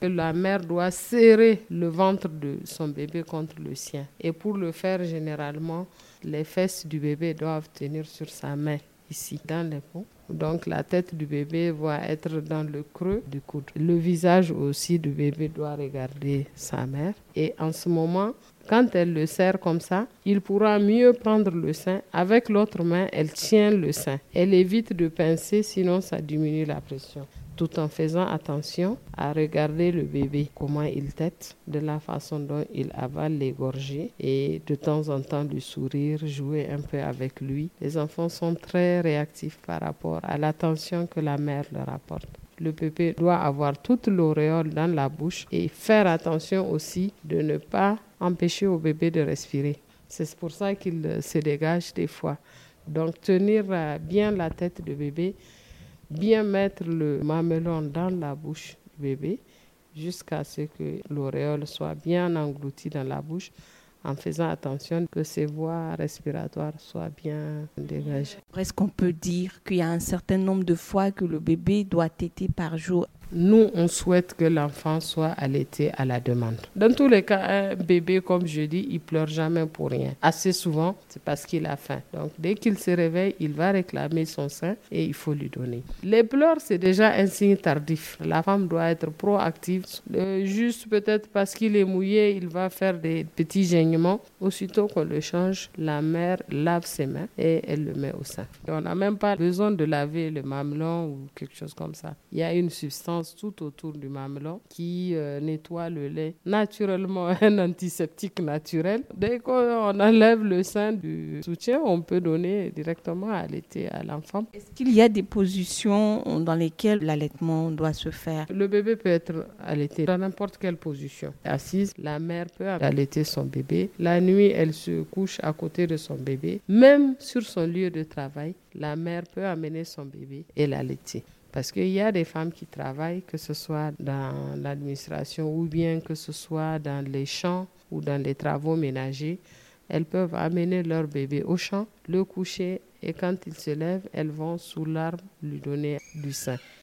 La mère doit serrer le ventre de son bébé contre le sien. Et pour le faire, généralement, les fesses du bébé doivent tenir sur sa main, ici, dans l'épaule. Donc la tête du bébé va être dans le creux du coude. Le visage aussi du bébé doit regarder sa mère. Et en ce moment, quand elle le serre comme ça, il pourra mieux prendre le sein. Avec l'autre main, elle tient le sein. Elle évite de pincer, sinon ça diminue la pression. Tout en faisant attention à regarder le bébé, comment il tète, de la façon dont il avale les gorgées et de temps en temps lui sourire, jouer un peu avec lui. Les enfants sont très réactifs par rapport à l'attention que la mère leur apporte. Le bébé doit avoir toute l'auréole dans la bouche et faire attention aussi de ne pas empêcher au bébé de respirer. C'est pour ça qu'il se dégage des fois. Donc tenir bien la tête du bébé, bien mettre le mamelon dans la bouche du bébé jusqu'à ce que l'auréole soit bien engloutie dans la bouche en faisant attention que ses voies respiratoires soient bien dégagées. Est-ce qu'on peut dire qu'il y a un certain nombre de fois que le bébé doit téter par jour? Nous, on souhaite que l'enfant soit allaité à la demande. Dans tous les cas, un bébé, comme je dis, il pleure jamais pour rien. Assez souvent, c'est parce qu'il a faim. Donc, dès qu'il se réveille, il va réclamer son sein et il faut lui donner. Les pleurs, c'est déjà un signe tardif. La femme doit être proactive. Juste peut-être parce qu'il est mouillé, il va faire des petits saignements. Aussitôt qu'on le change, la mère lave ses mains et elle le met au sein. Et on n'a même pas besoin de laver le mamelon ou quelque chose comme ça. Il y a une substance tout autour du mamelon qui nettoie le lait. Naturellement, un antiseptique naturel. Dès qu'on enlève le sein du soutien, on peut donner directement à allaiter à l'enfant. Est-ce qu'il y a des positions dans lesquelles l'allaitement doit se faire? Le bébé peut être allaité dans n'importe quelle position. Assise, la mère peut allaiter son bébé. La nuit, elle se couche à côté de son bébé. Même sur son lieu de travail, la mère peut amener son bébé et l'allaiter. Parce qu'il y a des femmes qui travaillent, que ce soit dans l'administration ou bien que ce soit dans les champs ou dans les travaux ménagers. Elles peuvent amener leur bébé au champ, le coucher et quand il se lève, elles vont sous l'arbre lui donner du sein.